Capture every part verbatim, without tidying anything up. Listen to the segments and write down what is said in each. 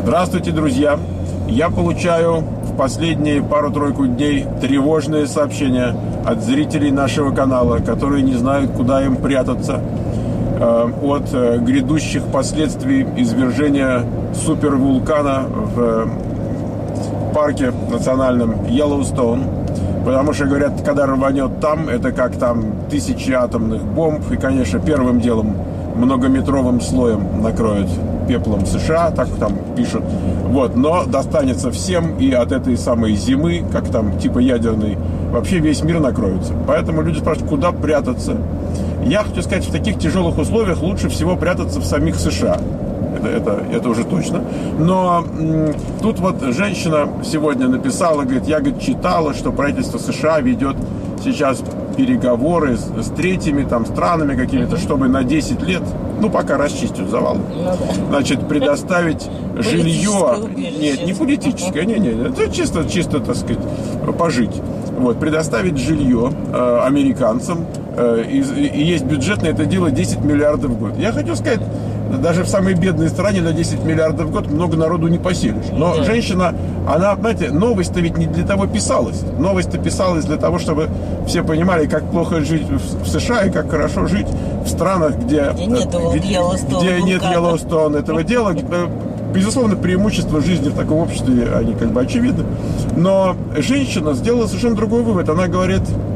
Здравствуйте, друзья! Я получаю в последние пару-тройку дней тревожные сообщения от зрителей нашего канала, которые не знают, куда им прятаться э, от э, грядущих последствий извержения супервулкана в э, парке национальном Йеллоустоун. Потому что, говорят, когда рванет там, это как там тысячи атомных бомб. И, конечно, первым делом многометровым слоем накроют пеплом США, так там пишут. Вот, но достанется всем, и от этой самой зимы, как там, типа ядерной, вообще весь мир накроется. Поэтому люди спрашивают, куда прятаться. Я хочу сказать, в таких тяжелых условиях лучше всего прятаться в самих США. Это, это, это уже точно. Но м, тут вот женщина сегодня написала, говорит, я, говорит, читала, что правительство США ведет сейчас переговоры с, с третьими там странами какими-то, чтобы на десять лет, ну, пока расчистят завалы, значит, предоставить жилье. Нет, не политическое, не, не, это чисто, чисто, так сказать, пожить. Вот, предоставить жилье э, американцам, э, и, и есть бюджет на это дело десять миллиардов в год. Я хочу сказать, даже в самой бедной стране на десять миллиардов в год много народу не поселишь. Но да. Женщина, она, знаете, новость-то ведь не для того писалась. Новость-то писалась для того, чтобы все понимали, как плохо жить в США и как хорошо жить в странах, где, где нет Йеллоустоун этого дела. Безусловно, преимущества жизни в таком обществе, они как бы очевидны. Но женщина сделала совершенно другой вывод. Она говорит,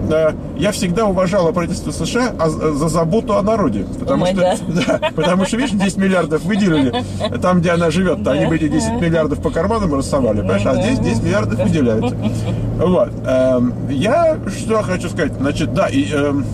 я всегда уважала правительство США за заботу о народе. Потому, oh что, да, потому что, видишь, десять миллиардов выделили там, где она живет. Да. Они бы эти десять миллиардов по карманам рассовали, понимаешь? А здесь десять миллиардов выделяется. Вот. Я что хочу сказать? Значит, да, и...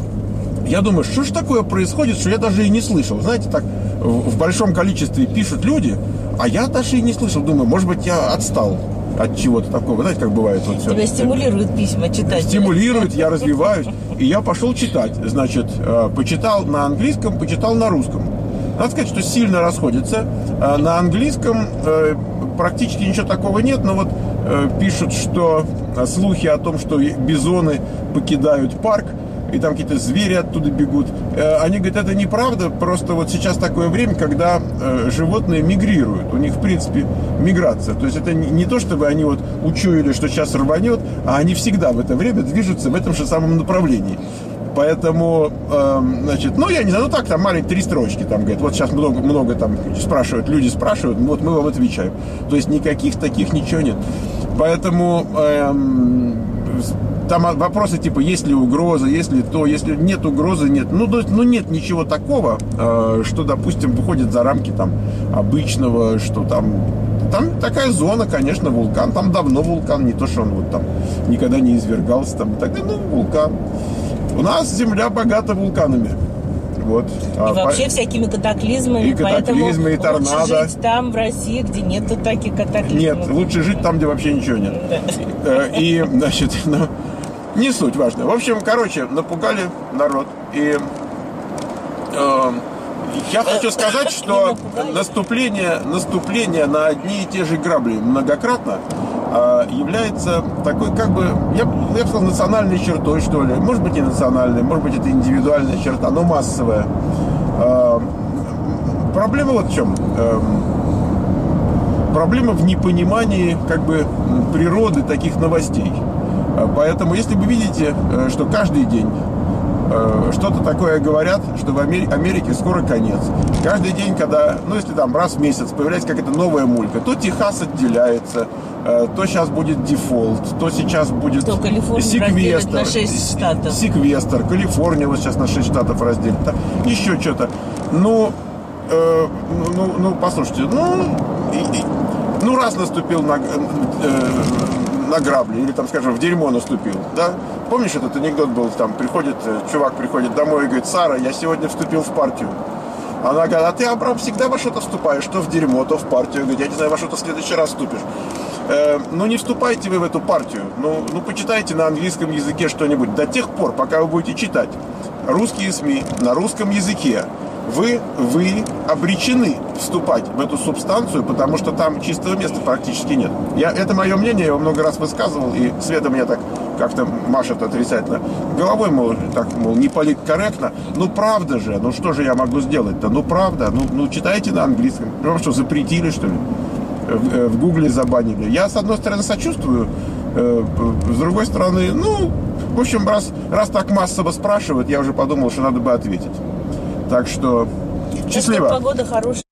Я думаю, что ж такое происходит, что я даже и не слышал. Знаете, так в большом количестве пишут люди, а я даже и не слышал. Думаю, может быть, я отстал от чего-то такого. Знаете, как бывает вот все. Тебя стимулируют письма читать. Стимулирует, я развиваюсь. И я пошел читать. Значит, почитал на английском, почитал на русском. Надо сказать, что сильно расходится. На английском практически ничего такого нет, но вот пишут, что слухи о том, что бизоны покидают парк, и там какие-то звери оттуда бегут. Они говорят, это неправда, просто вот сейчас такое время, когда животные мигрируют. У них, в принципе, миграция. То есть это не то, чтобы они вот учуяли, что сейчас рванет, а они всегда в это время движутся в этом же самом направлении. Поэтому, значит, ну, я не знаю, ну так, там маленькие три строчки, там, говорят, вот сейчас много, много там спрашивают, люди спрашивают, вот мы вам отвечаем. То есть никаких таких ничего нет. Поэтому... Эм, там вопросы типа, есть ли угроза, есть ли то, если нет угрозы, нет. Ну, то есть, ну нет ничего такого, э, что, допустим, выходит за рамки там обычного, что там... Там такая зона, конечно, вулкан. Там давно вулкан, не то, что он вот там никогда не извергался. Там, тогда, ну, вулкан. У нас земля богата вулканами. Вот. И а, вообще по... всякими катаклизмами. И катаклизмы, и торнадо. Лучше жить там, в России, где нету таких катаклизмов. Нет, лучше жить там, где вообще ничего нет. Да. И, значит, ну, не суть важно. В общем, короче, напугали народ. И э, я хочу сказать, что наступление, наступление на одни и те же грабли многократно э, является такой, как бы, я, я бы сказал, национальной чертой, что ли. Может быть, и национальной, может быть, это индивидуальная черта, но массовая. Э, проблема вот в чем. Э, проблема в непонимании, как бы, природы таких новостей. Поэтому, если вы видите, что каждый день что-то такое говорят, что в Америке скоро конец. Каждый день, когда, ну, если там раз в месяц появляется какая-то новая мулька, то Техас отделяется, то сейчас будет дефолт, то сейчас будет то секвестр, на шесть штатов. секвестр, Калифорния вот сейчас на шесть штатов разделит, еще что-то. Ну, э, ну, ну, послушайте, ну, и, и, ну, раз наступил на... Э, на грабли, или там, скажем, в дерьмо наступил, да? Помнишь, этот анекдот был, там, приходит, чувак приходит домой и говорит, Сара, я сегодня вступил в партию. Она говорит, а ты, Абрам, всегда во что-то вступаешь, то в дерьмо, то в партию. Говорит, я не знаю, во что-то в следующий раз вступишь. Э, ну, не вступайте вы в эту партию, ну, ну, почитайте на английском языке что-нибудь. До тех пор, пока вы будете читать русские СМИ на русском языке, Вы, вы обречены вступать в эту субстанцию, потому что там чистого места практически нет. Я, это мое мнение, я его много раз высказывал, и Света меня так как-то машет отрицательно головой, мол, так, мол, не политкорректно. Ну, правда же, ну что же я могу сделать-то? Ну, правда, ну, ну читайте на английском. Ну, что, запретили, что ли? в, в Гугле забанили. Я, с одной стороны, сочувствую, с другой стороны, ну, в общем, раз, раз так массово спрашивают, я уже подумал, что надо бы ответить. Так что счастливо. Погода хорошая.